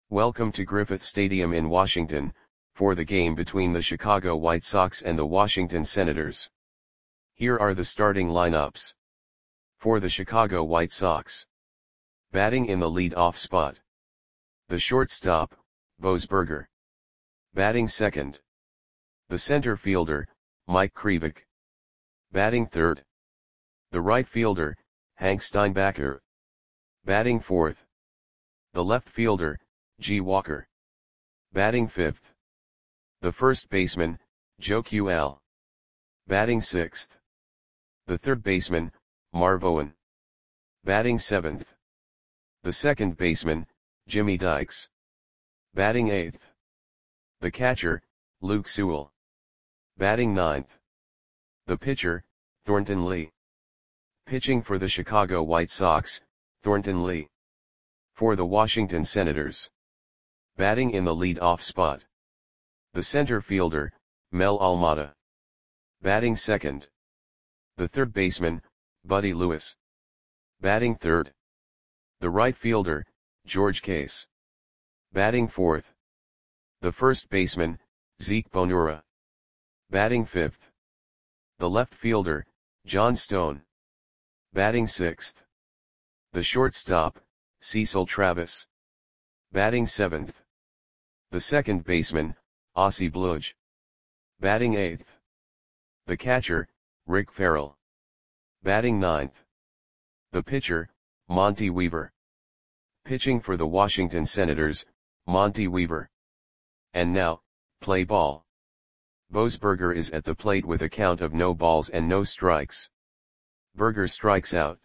Welcome to Griffith Stadium in Washington, for the game between the Chicago White Sox and the Washington Senators. Here are the starting lineups. For the Chicago White Sox. Batting in the lead-off spot. The shortstop, Boesberger. Batting second. The center fielder, Mike Krivik. Batting third. The right fielder, Hank Steinbacher. Batting fourth. The left fielder, G. Walker. Batting fifth. The first baseman, Joe QL. Batting sixth. The third baseman, Marv Owen. Batting seventh. The second baseman, Jimmy Dykes. Batting eighth. The catcher, Luke Sewell. Batting ninth. The pitcher, Thornton Lee. Pitching for the Chicago White Sox, Thornton Lee. For the Washington Senators. Batting in the lead-off spot. The center fielder, Mel Almada. Batting second. The third baseman, Buddy Lewis. Batting third. The right fielder, George Case. Batting fourth. The first baseman, Zeke Bonura. Batting fifth. The left fielder, John Stone. Batting sixth. The shortstop, Cecil Travis. Batting seventh. The second baseman, Ossie Bludge. Batting eighth. The catcher, Rick Farrell. Batting ninth. The pitcher, Monty Weaver. Pitching for the Washington Senators, Monty Weaver. And now, play ball. Boesberger is at the plate with a count of no balls and no strikes. Berger strikes out.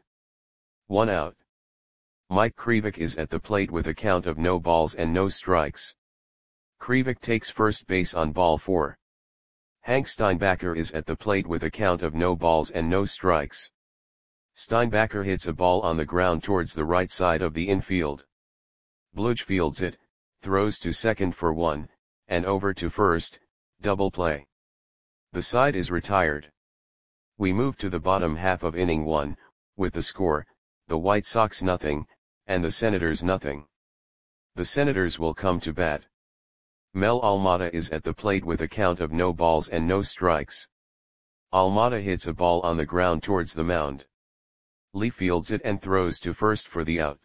1 out. Mike Krivik is at the plate with a count of no balls and no strikes. Krivik takes first base on ball 4. Hank Steinbacher is at the plate with a count of no balls and no strikes. Steinbacher hits a ball on the ground towards the right side of the infield. Bludge fields it, throws to second for 1, and over to first, double play. The side is retired. We move to the bottom half of inning 1, with the score, the White Sox nothing, and the Senators nothing. The Senators will come to bat. Mel Almada is at the plate with a count of no balls and no strikes. Almada hits a ball on the ground towards the mound. Lee fields it and throws to first for the out.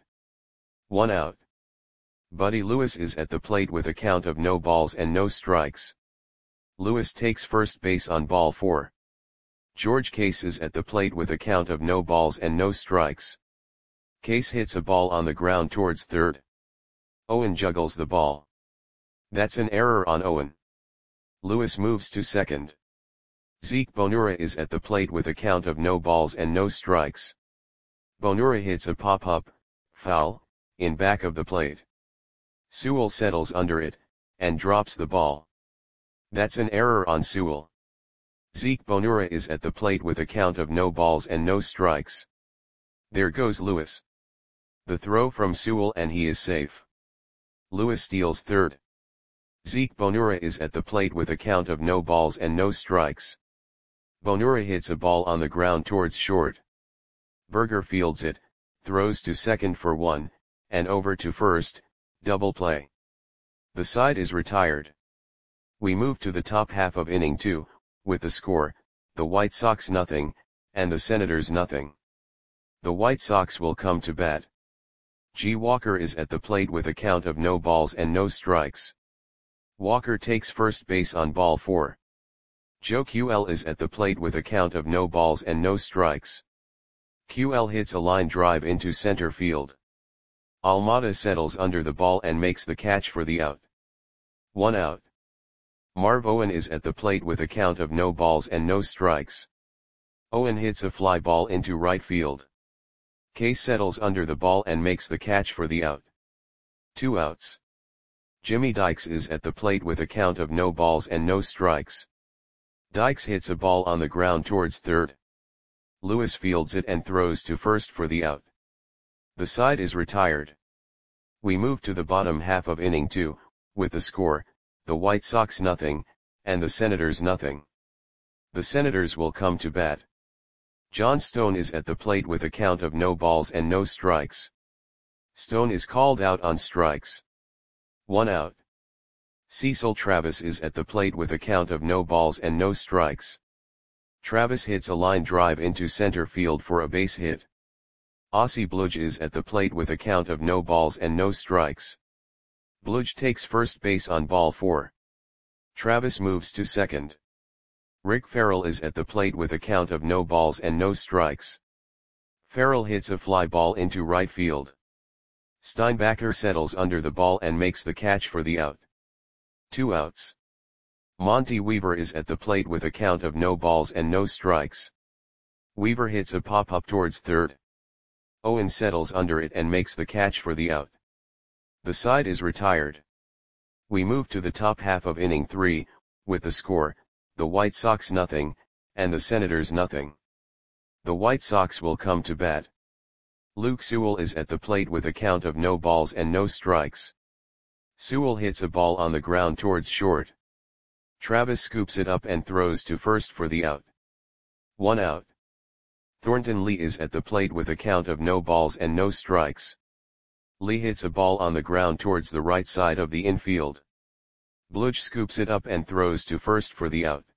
1 out. Buddy Lewis is at the plate with a count of no balls and no strikes. Lewis takes first base on ball 4. George Case is at the plate with a count of no balls and no strikes. Case hits a ball on the ground towards third. Owen juggles the ball. That's an error on Owen. Lewis moves to second. Zeke Bonura is at the plate with a count of no balls and no strikes. Bonura hits a pop-up, foul, in back of the plate. Sewell settles under it, and drops the ball. That's an error on Sewell. Zeke Bonura is at the plate with a count of no balls and no strikes. There goes Lewis. The throw from Sewell and he is safe. Lewis steals third. Zeke Bonura is at the plate with a count of no balls and no strikes. Bonura hits a ball on the ground towards short. Berger fields it, throws to second for 1, and over to first, double play. The side is retired. We move to the top half of inning 2, with the score, the White Sox nothing, and the Senators nothing. The White Sox will come to bat. G. Walker is at the plate with a count of no balls and no strikes. Walker takes first base on ball 4. Joe QL is at the plate with a count of no balls and no strikes. QL hits a line drive into center field. Almada settles under the ball and makes the catch for the out. 1 out. Marv Owen is at the plate with a count of no balls and no strikes. Owen hits a fly ball into right field. Case settles under the ball and makes the catch for the out. 2 outs. Jimmy Dykes is at the plate with a count of no balls and no strikes. Dykes hits a ball on the ground towards third. Lewis fields it and throws to first for the out. The side is retired. We move to the bottom half of inning 2, with the score, the White Sox nothing, and the Senators nothing. The Senators will come to bat. John Stone is at the plate with a count of no balls and no strikes. Stone is called out on strikes. 1 out. Cecil Travis is at the plate with a count of no balls and no strikes. Travis hits a line drive into center field for a base hit. Ossie Bludge is at the plate with a count of no balls and no strikes. Bludge takes first base on ball 4. Travis moves to second. Rick Farrell is at the plate with a count of no balls and no strikes. Farrell hits a fly ball into right field. Steinbacher settles under the ball and makes the catch for the out. 2 outs. Monty Weaver is at the plate with a count of no balls and no strikes. Weaver hits a pop-up towards third. Owen settles under it and makes the catch for the out. The side is retired. We move to the top half of inning 3, with the score, the White Sox nothing, and the Senators nothing. The White Sox will come to bat. Luke Sewell is at the plate with a count of no balls and no strikes. Sewell hits a ball on the ground towards short. Travis scoops it up and throws to first for the out. 1 out. Thornton Lee is at the plate with a count of no balls and no strikes. Lee hits a ball on the ground towards the right side of the infield. Bludge scoops it up and throws to first for the out.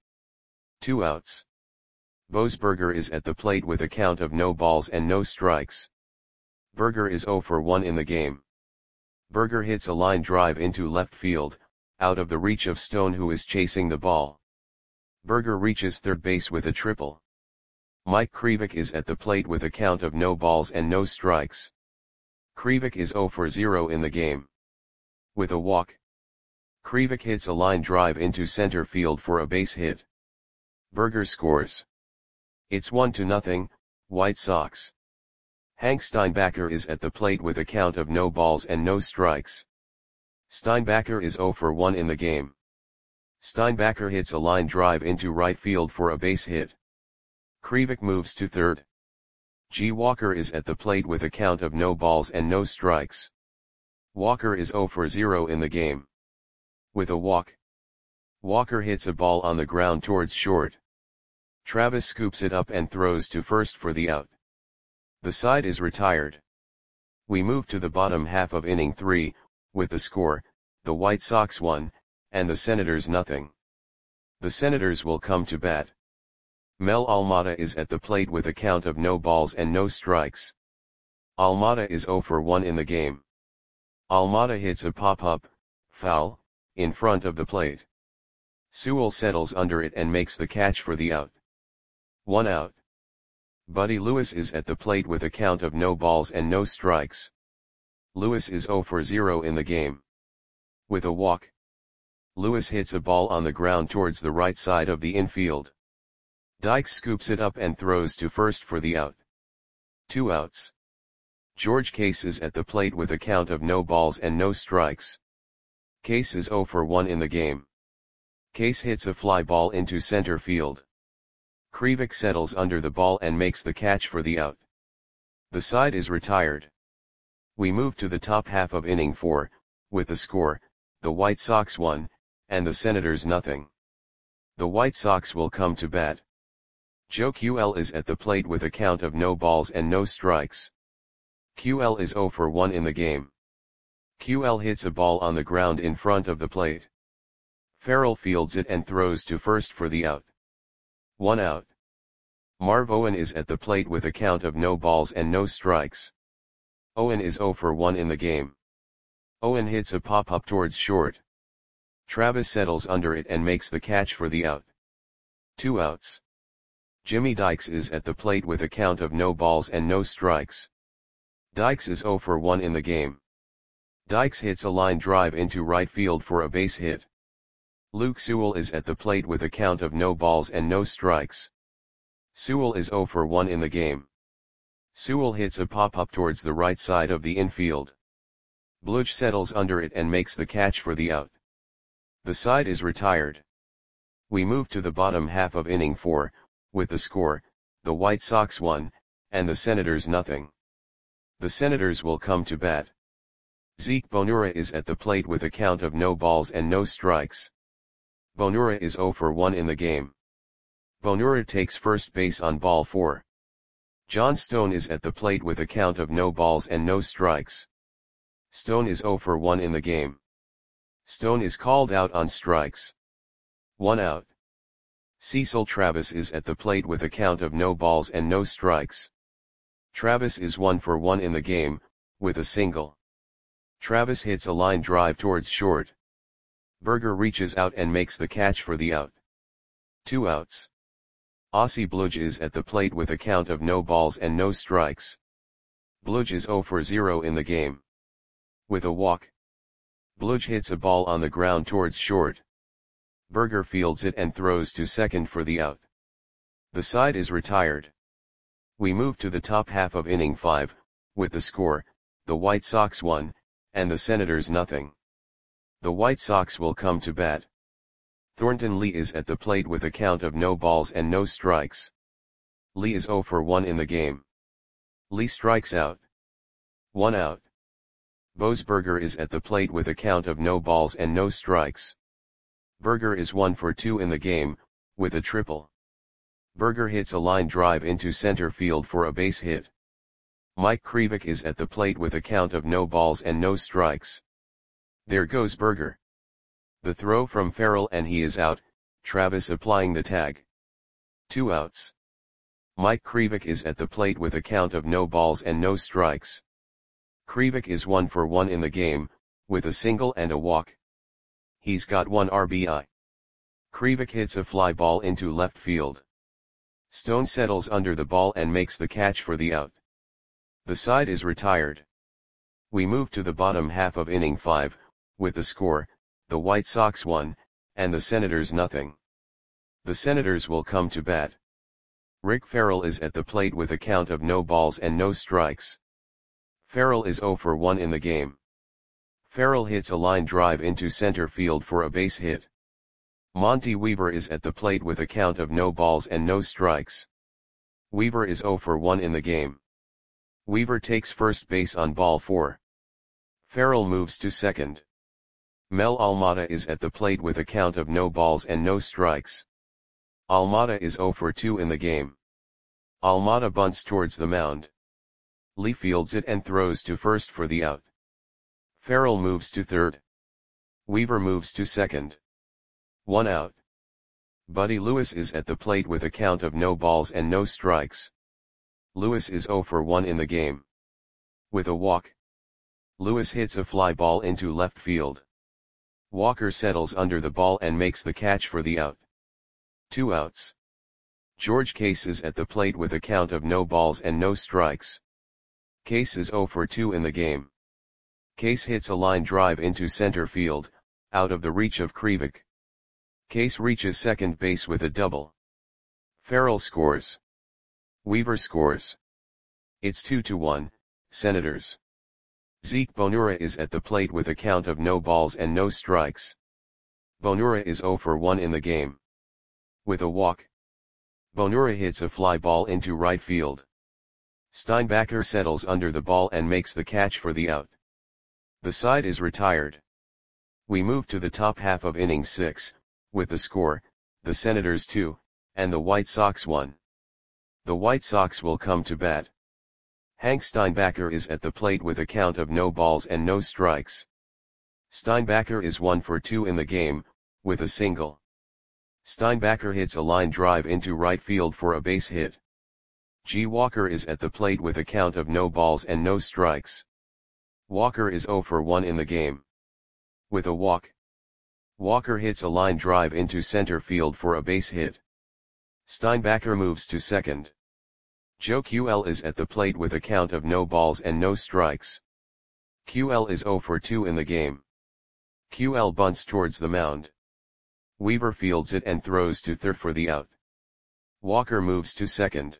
2 outs. Boesberger is at the plate with a count of no balls and no strikes. Berger is 0 for 1 in the game. Berger hits a line drive into left field, out of the reach of Stone, who is chasing the ball. Berger reaches third base with a triple. Mike Krivik is at the plate with a count of no balls and no strikes. Krivik is 0 for 0 in the game. With a walk. Krivik hits a line drive into center field for a base hit. Berger scores. It's 1-0, White Sox. Hank Steinbacher is at the plate with a count of no balls and no strikes. Steinbacher is 0 for 1 in the game. Steinbacher hits a line drive into right field for a base hit. Krivik moves to third. G. Walker is at the plate with a count of no balls and no strikes. Walker is 0 for 0 in the game. With a walk. Walker hits a ball on the ground towards short. Travis scoops it up and throws to first for the out. The side is retired. We move to the bottom half of inning 3, with the score, the White Sox 1, and the Senators nothing. The Senators will come to bat. Mel Almada is at the plate with a count of no balls and no strikes. Almada is 0 for 1 in the game. Almada hits a pop-up, foul, in front of the plate. Sewell settles under it and makes the catch for the out. 1 out. Buddy Lewis is at the plate with a count of no balls and no strikes. Lewis is 0 for 0 in the game. With a walk. Lewis hits a ball on the ground towards the right side of the infield. Dykes scoops it up and throws to first for the out. 2 outs. George Case is at the plate with a count of no balls and no strikes. Case is 0 for 1 in the game. Case hits a fly ball into center field. Krivik settles under the ball and makes the catch for the out. The side is retired. We move to the top half of inning 4, with the score, the White Sox 1, and the Senators nothing. The White Sox will come to bat. Joe QL is at the plate with a count of no balls and no strikes. QL is 0 for 1 in the game. QL hits a ball on the ground in front of the plate. Farrell fields it and throws to first for the out. 1 out. Marv Owen is at the plate with a count of no balls and no strikes. Owen is 0 for 1 in the game. Owen hits a pop-up towards short. Travis settles under it and makes the catch for the out. 2 outs. Jimmy Dykes is at the plate with a count of no balls and no strikes. Dykes is 0 for 1 in the game. Dykes hits a line drive into right field for a base hit. Luke Sewell is at the plate with a count of no balls and no strikes. Sewell is 0 for 1 in the game. Sewell hits a pop-up towards the right side of the infield. Bludge settles under it and makes the catch for the out. The side is retired. We move to the bottom half of inning 4, with the score, the White Sox 1, and the Senators nothing. The Senators will come to bat. Zeke Bonura is at the plate with a count of no balls and no strikes. Bonura is 0 for 1 in the game. Bonura takes first base on ball 4. John Stone is at the plate with a count of no balls and no strikes. Stone is 0 for 1 in the game. Stone is called out on strikes. 1 out. Cecil Travis is at the plate with a count of no balls and no strikes. Travis is 1 for 1 in the game, with a single. Travis hits a line drive towards short. Berger reaches out and makes the catch for the out. 2 outs. Aussie Bludge is at the plate with a count of no balls and no strikes. Bludge is 0 for 0 in the game. With a walk. Bludge hits a ball on the ground towards short. Berger fields it and throws to second for the out. The side is retired. We move to the top half of inning 5, with the score, the White Sox 1, and the Senators 0. The White Sox will come to bat. Thornton Lee is at the plate with a count of no balls and no strikes. Lee is 0 for 1 in the game. Lee strikes out. 1 out. Bose Berger is at the plate with a count of no balls and no strikes. Berger is 1 for 2 in the game, with a triple. Berger hits a line drive into center field for a base hit. Mike Krivik is at the plate with a count of no balls and no strikes. There goes Berger. The throw from Farrell and he is out, Travis applying the tag. 2 outs. Mike Krivik is at the plate with a count of no balls and no strikes. Krivik is 1 for 1 in the game, with a single and a walk. He's got 1 RBI. Krivik hits a fly ball into left field. Stone settles under the ball and makes the catch for the out. The side is retired. We move to the bottom half of inning 5, with the score, the White Sox 1, and the Senators 0. The Senators will come to bat. Rick Farrell is at the plate with a count of no balls and no strikes. Farrell is 0 for 1 in the game. Farrell hits a line drive into center field for a base hit. Monty Weaver is at the plate with a count of no balls and no strikes. Weaver is 0 for 1 in the game. Weaver takes first base on ball 4. Farrell moves to second. Mel Almada is at the plate with a count of no balls and no strikes. Almada is 0 for 2 in the game. Almada bunts towards the mound. Lee fields it and throws to first for the out. Farrell moves to third. Weaver moves to second. 1 out. Buddy Lewis is at the plate with a count of no balls and no strikes. Lewis is 0 for 1 in the game. With a walk. Lewis hits a fly ball into left field. Walker settles under the ball and makes the catch for the out. 2 outs. George Case is at the plate with a count of no balls and no strikes. Case is 0 for 2 in the game. Case hits a line drive into center field, out of the reach of Krivik. Case reaches second base with a double. Farrell scores. Weaver scores. It's 2-1, Senators. Zeke Bonura is at the plate with a count of no balls and no strikes. Bonura is 0 for 1 in the game. With a walk. Bonura hits a fly ball into right field. Steinbacher settles under the ball and makes the catch for the out. The side is retired. We move to the top half of inning 6, with the score, the Senators 2, and the White Sox 1. The White Sox will come to bat. Hank Steinbacher is at the plate with a count of no balls and no strikes. Steinbacher is 1 for 2 in the game, with a single. Steinbacher hits a line drive into right field for a base hit. G. Walker is at the plate with a count of no balls and no strikes. Walker is 0 for 1 in the game. With a walk. Walker hits a line drive into center field for a base hit. Steinbacher moves to second. Joe QL is at the plate with a count of no balls and no strikes. QL is 0 for 2 in the game. QL bunts towards the mound. Weaver fields it and throws to third for the out. Walker moves to second.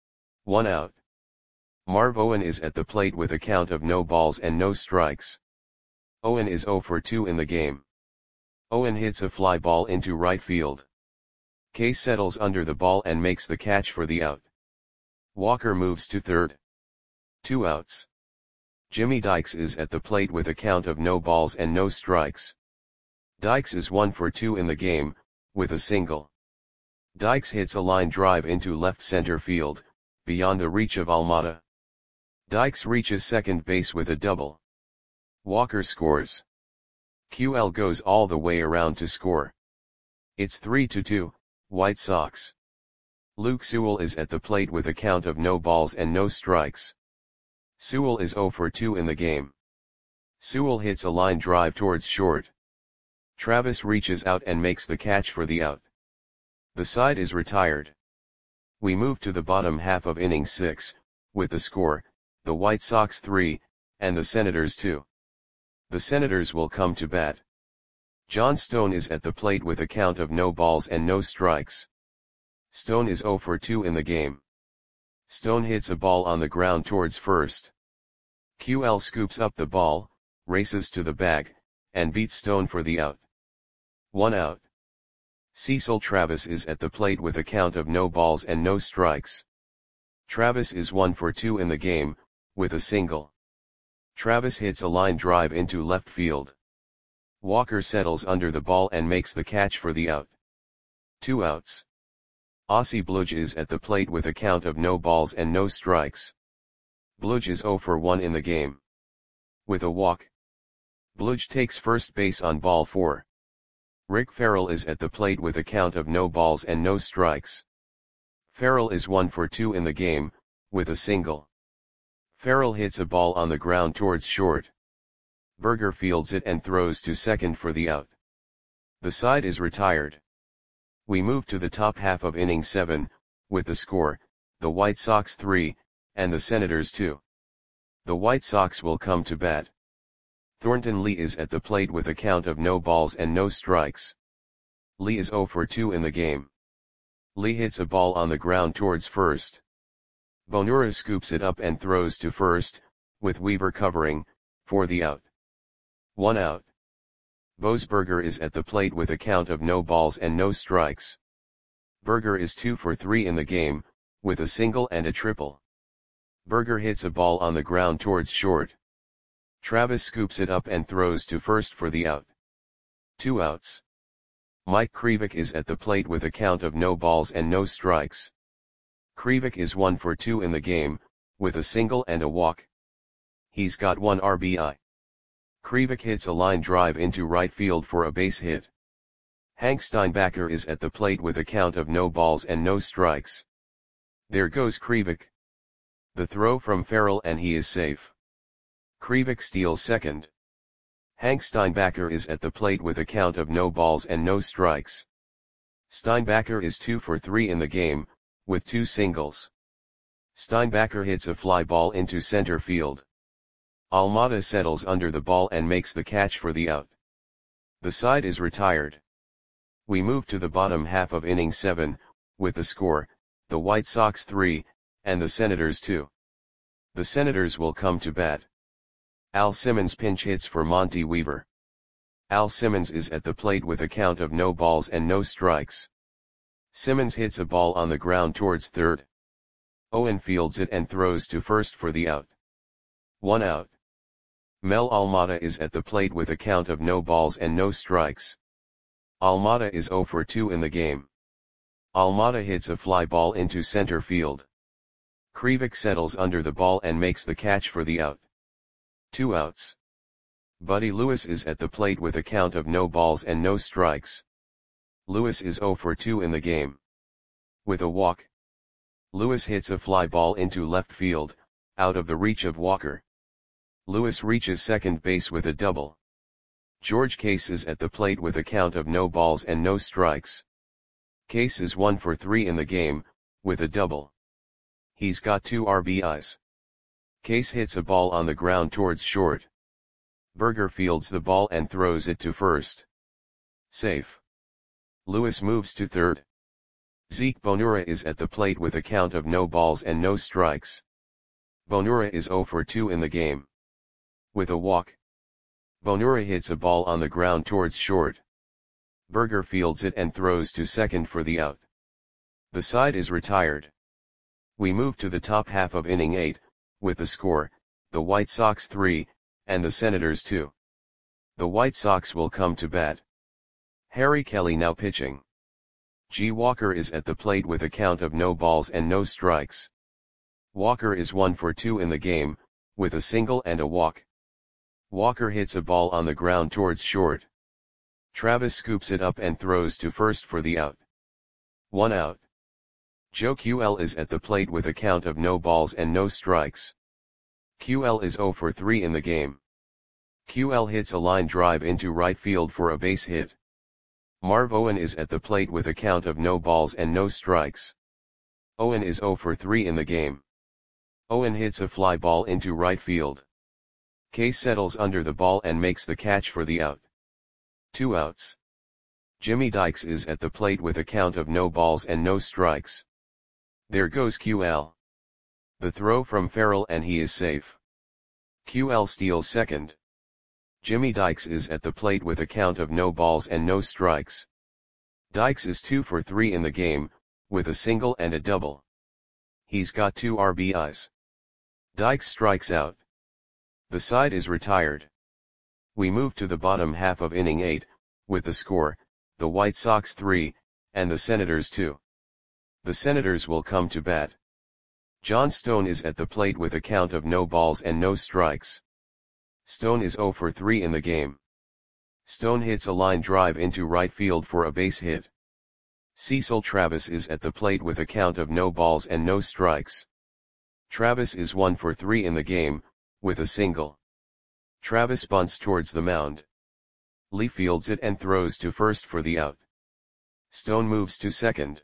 1 out. Marv Owen is at the plate with a count of no balls and no strikes. Owen is 0 for 2 in the game. Owen hits a fly ball into right field. Case settles under the ball and makes the catch for the out. Walker moves to third. 2 outs. Jimmy Dykes is at the plate with a count of no balls and no strikes. Dykes is 1 for 2 in the game, with a single. Dykes hits a line drive into left center field, beyond the reach of Almada. Dykes reaches second base with a double. Walker scores. QL goes all the way around to score. It's 3-2, White Sox. Luke Sewell is at the plate with a count of no balls and no strikes. Sewell is 0 for 2 in the game. Sewell hits a line drive towards short. Travis reaches out and makes the catch for the out. The side is retired. We move to the bottom half of inning 6, with the score, the White Sox 3, and the Senators 2. The Senators will come to bat. John Stone is at the plate with a count of no balls and no strikes. Stone is 0 for 2 in the game. Stone hits a ball on the ground towards first. QL scoops up the ball, races to the bag, and beats Stone for the out. 1 out. Cecil Travis is at the plate with a count of no balls and no strikes. Travis is 1 for 2 in the game, with a single. Travis hits a line drive into left field. Walker settles under the ball and makes the catch for the out. 2 outs. Ossie Bludge is at the plate with a count of no balls and no strikes. Bludge is 0 for 1 in the game. With a walk. Bludge takes first base on ball 4. Rick Farrell is at the plate with a count of no balls and no strikes. Farrell is 1 for 2 in the game, with a single. Farrell hits a ball on the ground towards short. Berger fields it and throws to second for the out. The side is retired. We move to the top half of inning 7, with the score, the White Sox 3, and the Senators 2. The White Sox will come to bat. Thornton Lee is at the plate with a count of no balls and no strikes. Lee is 0 for 2 in the game. Lee hits a ball on the ground towards first. Bonura scoops it up and throws to first, with Weaver covering, for the out. 1 out. Boasberger is at the plate with a count of no balls and no strikes. Berger is 2 for 3 in the game, with a single and a triple. Berger hits a ball on the ground towards short. Travis scoops it up and throws to first for the out. 2 outs. Mike Krivik is at the plate with a count of no balls and no strikes. Krivik is 1 for 2 in the game, with a single and a walk. He's got 1 RBI. Krivik hits a line drive into right field for a base hit. Hank Steinbacher is at the plate with a count of no balls and no strikes. There goes Krivik. The throw from Farrell and he is safe. Krivik steals second. Hank Steinbacher is at the plate with a count of no balls and no strikes. Steinbacher is 2 for 3 in the game, with 2 singles. Steinbacher hits a fly ball into center field. Almada settles under the ball and makes the catch for the out. The side is retired. We move to the bottom half of inning 7, with the score, the White Sox 3, and the Senators 2. The Senators will come to bat. Al Simmons pinch hits for Monty Weaver. Al Simmons is at the plate with a count of no balls and no strikes. Simmons hits a ball on the ground towards third. Owen fields it and throws to first for the out. 1 out. Mel Almada is at the plate with a count of no balls and no strikes. Almada is 0 for 2 in the game. Almada hits a fly ball into center field. Krivik settles under the ball and makes the catch for the out. 2 outs. Buddy Lewis is at the plate with a count of no balls and no strikes. Lewis is 0 for 2 in the game. With a walk. Lewis hits a fly ball into left field, out of the reach of Walker. Lewis reaches second base with a double. George Case is at the plate with a count of no balls and no strikes. Case is 1 for 3 in the game, with a double. He's got 2 RBIs. Case hits a ball on the ground towards short. Berger fields the ball and throws it to first. Safe. Lewis moves to third. Zeke Bonura is at the plate with a count of no balls and no strikes. Bonura is 0 for 2 in the game. With a walk. Bonura hits a ball on the ground towards short. Berger fields it and throws to second for the out. The side is retired. We move to the top half of inning 8, with the score, the White Sox 3, and the Senators 2. The White Sox will come to bat. Harry Kelly now pitching. G. Walker is at the plate with a count of no balls and no strikes. Walker is 1 for 2 in the game, with a single and a walk. Walker hits a ball on the ground towards short. Travis scoops it up and throws to first for the out. 1 out. Joe QL is at the plate with a count of no balls and no strikes. QL is 0 for 3 in the game. QL hits a line drive into right field for a base hit. Marv Owen is at the plate with a count of no balls and no strikes. Owen is 0 for 3 in the game. Owen hits a fly ball into right field. Case settles under the ball and makes the catch for the out. 2 outs. Jimmy Dykes is at the plate with a count of no balls and no strikes. There goes QL. The throw from Farrell and he is safe. QL steals second. Jimmy Dykes is at the plate with a count of no balls and no strikes. Dykes is 2 for 3 in the game, with a single and a double. He's got 2 RBIs. Dykes strikes out. The side is retired. We move to the bottom half of inning 8, with the score, the White Sox 3, and the Senators 2. The Senators will come to bat. John Stone is at the plate with a count of no balls and no strikes. Stone is 0 for 3 in the game. Stone hits a line drive into right field for a base hit. Cecil Travis is at the plate with a count of no balls and no strikes. Travis is 1 for 3 in the game, with a single. Travis bunts towards the mound. Lee fields it and throws to first for the out. Stone moves to second.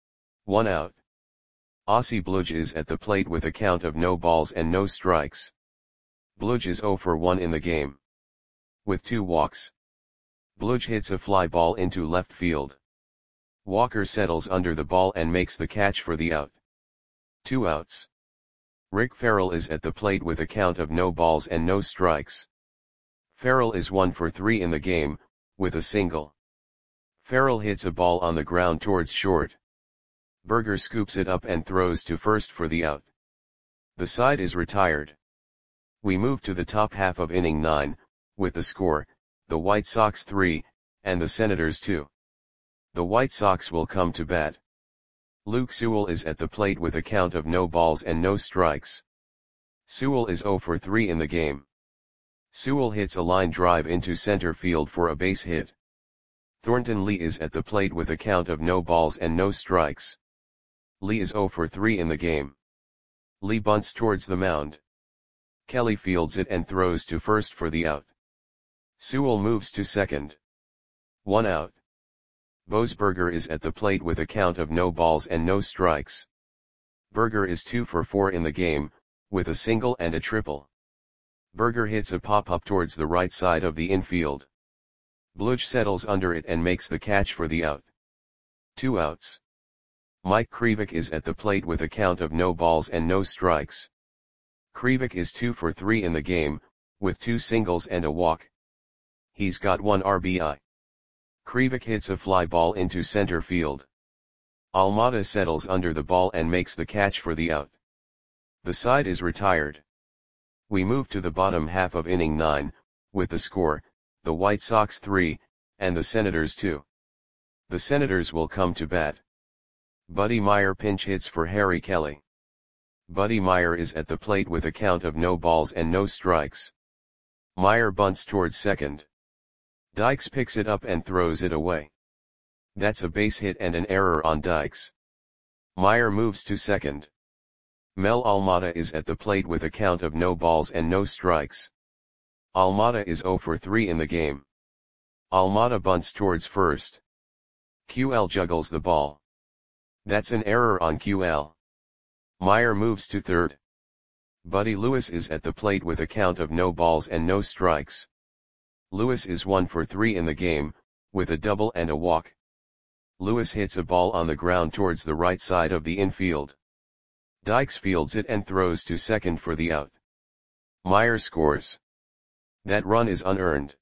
1 out. Ossie Bludge is at the plate with a count of no balls and no strikes. Bludge is 0 for 1 in the game. With 2 walks. Bludge hits a fly ball into left field. Walker settles under the ball and makes the catch for the out. 2 outs. Rick Farrell is at the plate with a count of no balls and no strikes. Farrell is 1 for 3 in the game, with a single. Farrell hits a ball on the ground towards short. Berger scoops it up and throws to first for the out. The side is retired. We move to the top half of inning 9, with the score, the White Sox 3, and the Senators 2. The White Sox will come to bat. Luke Sewell is at the plate with a count of no balls and no strikes. Sewell is 0 for 3 in the game. Sewell hits a line drive into center field for a base hit. Thornton Lee is at the plate with a count of no balls and no strikes. Lee is 0 for 3 in the game. Lee bunts towards the mound. Kelly fields it and throws to first for the out. Sewell moves to second. 1 out. Bose Berger is at the plate with a count of no balls and no strikes. Berger is 2 for 4 in the game, with a single and a triple. Berger hits a pop-up towards the right side of the infield. Bludge settles under it and makes the catch for the out. 2 outs. Mike Krivik is at the plate with a count of no balls and no strikes. Krivik is 2 for 3 in the game, with 2 singles and a walk. He's got 1 RBI. Krivik hits a fly ball into center field. Almada settles under the ball and makes the catch for the out. The side is retired. We move to the bottom half of inning 9, with the score, the White Sox 3, and the Senators 2. The Senators will come to bat. Buddy Meyer pinch hits for Harry Kelly. Buddy Meyer is at the plate with a count of no balls and no strikes. Meyer bunts towards second. Dykes picks it up and throws it away. That's a base hit and an error on Dykes. Meyer moves to second. Mel Almada is at the plate with a count of no balls and no strikes. Almada is 0 for 3 in the game. Almada bunts towards first. QL juggles the ball. That's an error on QL. Meyer moves to third. Buddy Lewis is at the plate with a count of no balls and no strikes. Lewis is 1 for 3 in the game, with a double and a walk. Lewis hits a ball on the ground towards the right side of the infield. Dykes fields it and throws to second for the out. Meyer scores. That run is unearned.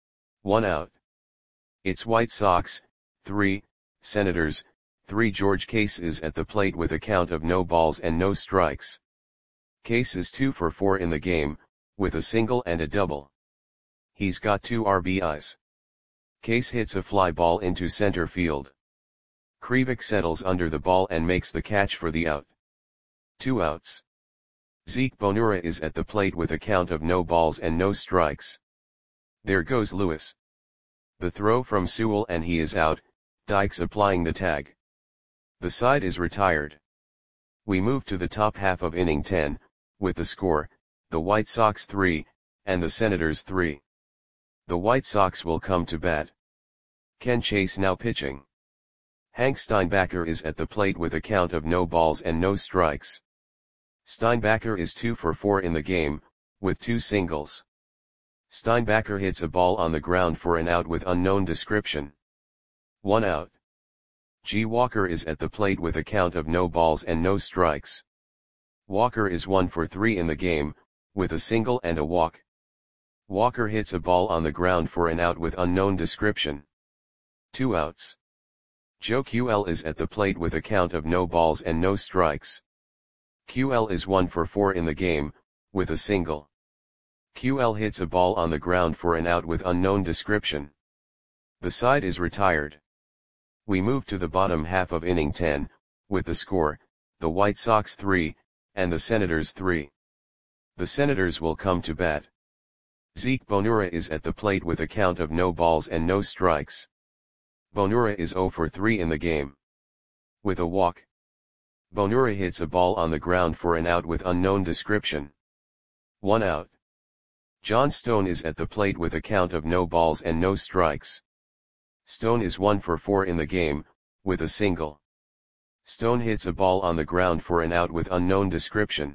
1 out. It's White Sox, 3, Senators, 3. George Case is at the plate with a count of no balls and no strikes. Case is 2 for 4 in the game, with a single and a double. He's got 2 RBIs. Case hits a fly ball into center field. Krivik settles under the ball and makes the catch for the out. 2 outs. Zeke Bonura is at the plate with a count of no balls and no strikes. There goes Lewis. The throw from Sewell and he is out, Dykes applying the tag. The side is retired. We move to the top half of inning 10, with the score, the White Sox 3, and the Senators 3. The White Sox will come to bat. Ken Chase now pitching. Hank Steinbacher is at the plate with a count of no balls and no strikes. Steinbacher is 2 for 4 in the game, with 2 singles. Steinbacher hits a ball on the ground for an out with unknown description. 1 out. G. Walker is at the plate with a count of no balls and no strikes. Walker is 1 for 3 in the game, with a single and a walk. Walker hits a ball on the ground for an out with unknown description. 2 outs. Joe QL is at the plate with a count of no balls and no strikes. QL is 1 for 4 in the game, with a single. QL hits a ball on the ground for an out with unknown description. The side is retired. We move to the bottom half of inning 10, with the score, the White Sox 3, and the Senators 3. The Senators will come to bat. Zeke Bonura is at the plate with a count of no balls and no strikes. Bonura is 0 for 3 in the game. With a walk. Bonura hits a ball on the ground for an out with unknown description. 1 out. John Stone is at the plate with a count of no balls and no strikes. Stone is 1 for 4 in the game, with a single. Stone hits a ball on the ground for an out with unknown description.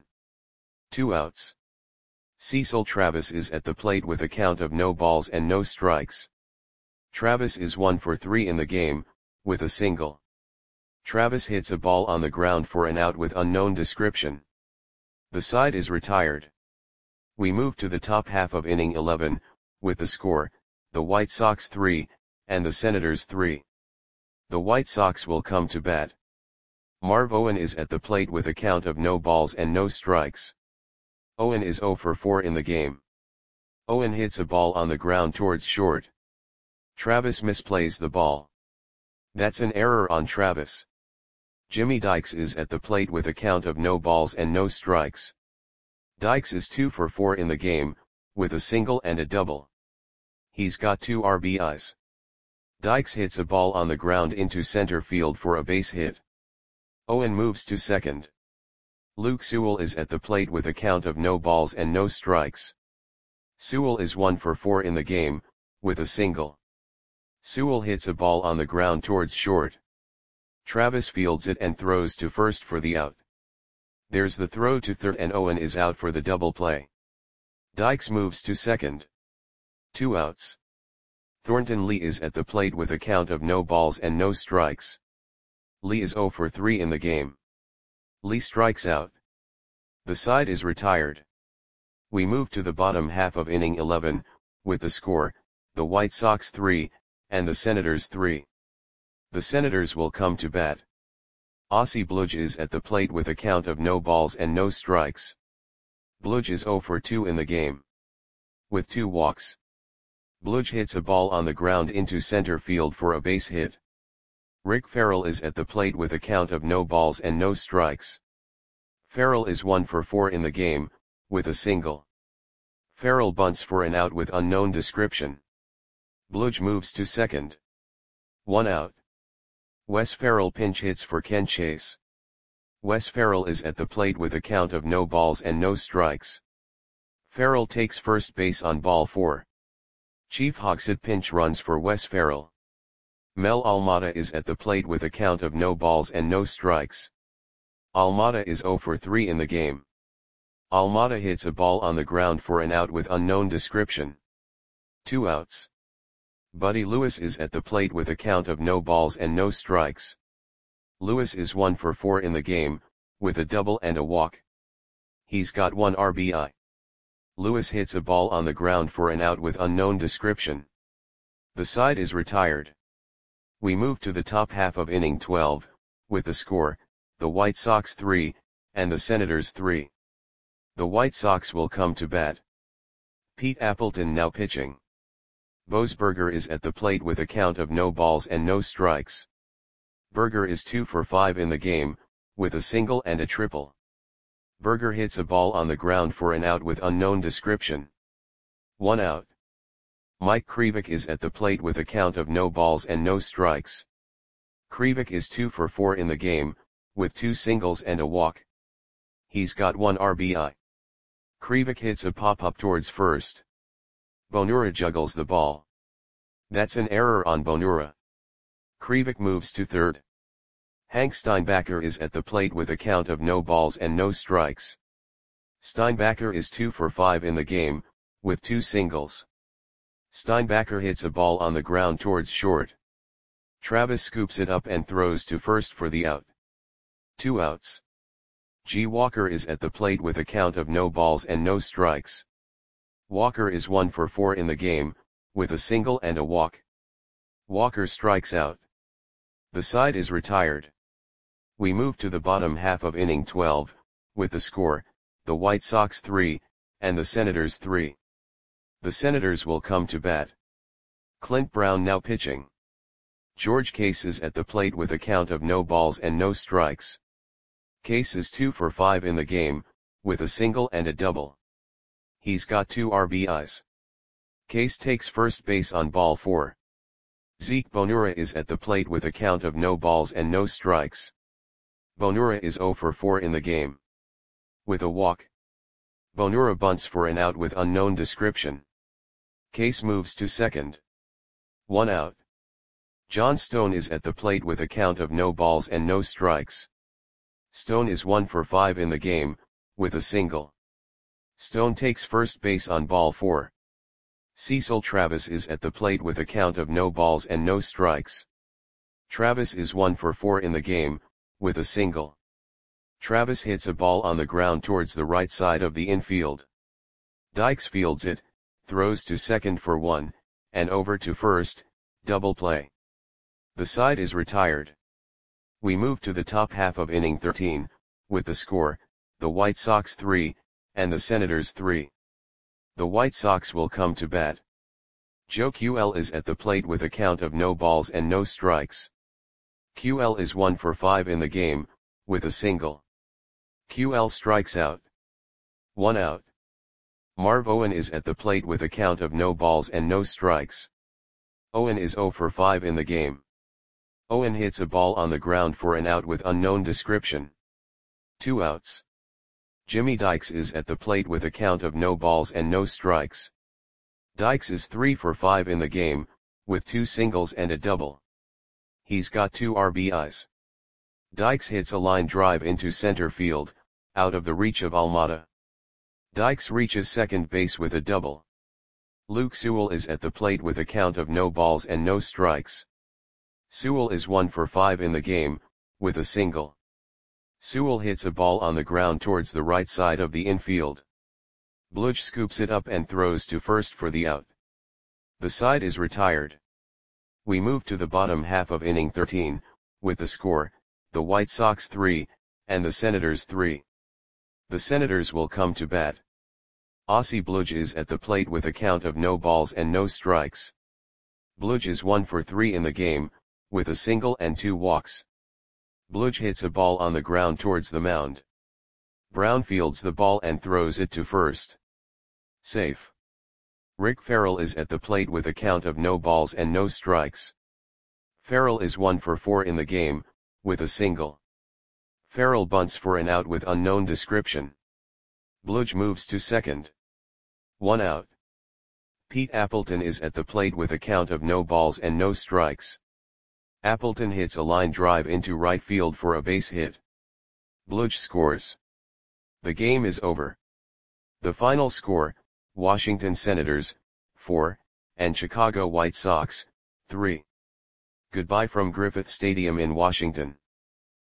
2 outs. Cecil Travis is at the plate with a count of no balls and no strikes. Travis is 1 for 3 in the game, with a single. Travis hits a ball on the ground for an out with unknown description. The side is retired. We move to the top half of inning 11, with the score, the White Sox 3, and the Senators 3. The White Sox will come to bat. Marv Owen is at the plate with a count of no balls and no strikes. Owen is 0 for 4 in the game. Owen hits a ball on the ground towards short. Travis misplays the ball. That's an error on Travis. Jimmy Dykes is at the plate with a count of no balls and no strikes. Dykes is 2 for 4 in the game, with a single and a double. He's got 2 RBIs. Dykes hits a ball on the ground into center field for a base hit. Owen moves to second. Luke Sewell is at the plate with a count of no balls and no strikes. Sewell is 1 for 4 in the game, with a single. Sewell hits a ball on the ground towards short. Travis fields it and throws to first for the out. There's the throw to third and Owen is out for the double play. Dykes moves to second. 2 outs. Thornton Lee is at the plate with a count of no balls and no strikes. Lee is 0 for 3 in the game. Lee strikes out. The side is retired. We move to the bottom half of inning 11, with the score, the White Sox 3, and the Senators 3. The Senators will come to bat. Ossie Bludge is at the plate with a count of no balls and no strikes. Bludge is 0 for 2 in the game. With 2 walks. Bludge hits a ball on the ground into center field for a base hit. Rick Farrell is at the plate with a count of no balls and no strikes. Farrell is 1 for 4 in the game, with a single. Farrell bunts for an out with unknown description. Bludge moves to second. 1 out. Wes Farrell pinch hits for Ken Chase. Wes Farrell is at the plate with a count of no balls and no strikes. Farrell takes first base on ball 4. Chief Hogsett pinch runs for Wes Farrell. Mel Almada is at the plate with a count of no balls and no strikes. Almada is 0 for 3 in the game. Almada hits a ball on the ground for an out with unknown description. 2 outs. Buddy Lewis is at the plate with a count of no balls and no strikes. Lewis is 1 for 4 in the game, with a double and a walk. He's got 1 RBI. Lewis hits a ball on the ground for an out with unknown description. The side is retired. We move to the top half of inning 12, with the score, the White Sox 3, and the Senators 3. The White Sox will come to bat. Pete Appleton now pitching. Boesberger is at the plate with a count of no balls and no strikes. Berger is 2 for 5 in the game, with a single and a triple. Berger hits a ball on the ground for an out with unknown description. 1 out. Mike Krivik is at the plate with a count of no balls and no strikes. Krivik is 2 for 4 in the game, with 2 singles and a walk. He's got 1 RBI. Krivik hits a pop-up towards first. Bonura juggles the ball. That's an error on Bonura. Krivik moves to third. Hank Steinbacher is at the plate with a count of no balls and no strikes. Steinbacher is 2 for 5 in the game, with 2 singles. Steinbacher hits a ball on the ground towards short. Travis scoops it up and throws to first for the out. 2 outs. G. Walker is at the plate with a count of no balls and no strikes. Walker is 1 for 4 in the game, with a single and a walk. Walker strikes out. The side is retired. We move to the bottom half of inning 12, with the score, the White Sox 3, and the Senators 3. The Senators will come to bat. Clint Brown now pitching. George Case is at the plate with a count of no balls and no strikes. Case is 2 for 5 in the game, with a single and a double. He's got 2 RBIs. Case takes first base on ball 4. Zeke Bonura is at the plate with a count of no balls and no strikes. Bonura is 0 for 4 in the game. With a walk. Bonura bunts for an out with unknown description. Case moves to second. 1 out. John Stone is at the plate with a count of no balls and no strikes. Stone is 1 for 5 in the game, with a single. Stone takes first base on ball 4. Cecil Travis is at the plate with a count of no balls and no strikes. Travis is 1 for 4 in the game, with a single. Travis hits a ball on the ground towards the right side of the infield. Dykes fields it, throws to second for 1, and over to first, double play. The side is retired. We move to the top half of inning 13, with the score, the White Sox 3, and the Senators 3. The White Sox will come to bat. Joe QL is at the plate with a count of no balls and no strikes. QL is 1 for 5 in the game, with a single. QL strikes out. 1 out. Marv Owen is at the plate with a count of no balls and no strikes. Owen is 0 for 5 in the game. Owen hits a ball on the ground for an out with unknown description. 2 outs. Jimmy Dykes is at the plate with a count of no balls and no strikes. Dykes is 3 for 5 in the game, with 2 singles and a double. He's got 2 RBIs. Dykes hits a line drive into center field, out of the reach of Almada. Dykes reaches second base with a double. Luke Sewell is at the plate with a count of no balls and no strikes. Sewell is 1 for 5 in the game, with a single. Sewell hits a ball on the ground towards the right side of the infield. Bludge scoops it up and throws to first for the out. The side is retired. We move to the bottom half of inning 13, with the score, the White Sox 3, and the Senators 3. The Senators will come to bat. Ossie Bludge is at the plate with a count of no balls and no strikes. Bludge is 1 for 3 in the game, with a single and 2 walks. Bludge hits a ball on the ground towards the mound. Brown fields the ball and throws it to first. Safe. Rick Farrell is at the plate with a count of no balls and no strikes. Farrell is 1 for 4 in the game, with a single. Farrell bunts for an out with unknown description. Bludge moves to second. 1 out. Pete Appleton is at the plate with a count of no balls and no strikes. Appleton hits a line drive into right field for a base hit. Bludge scores. The game is over. The final score, Washington Senators, 4, and Chicago White Sox, 3. Goodbye from Griffith Stadium in Washington.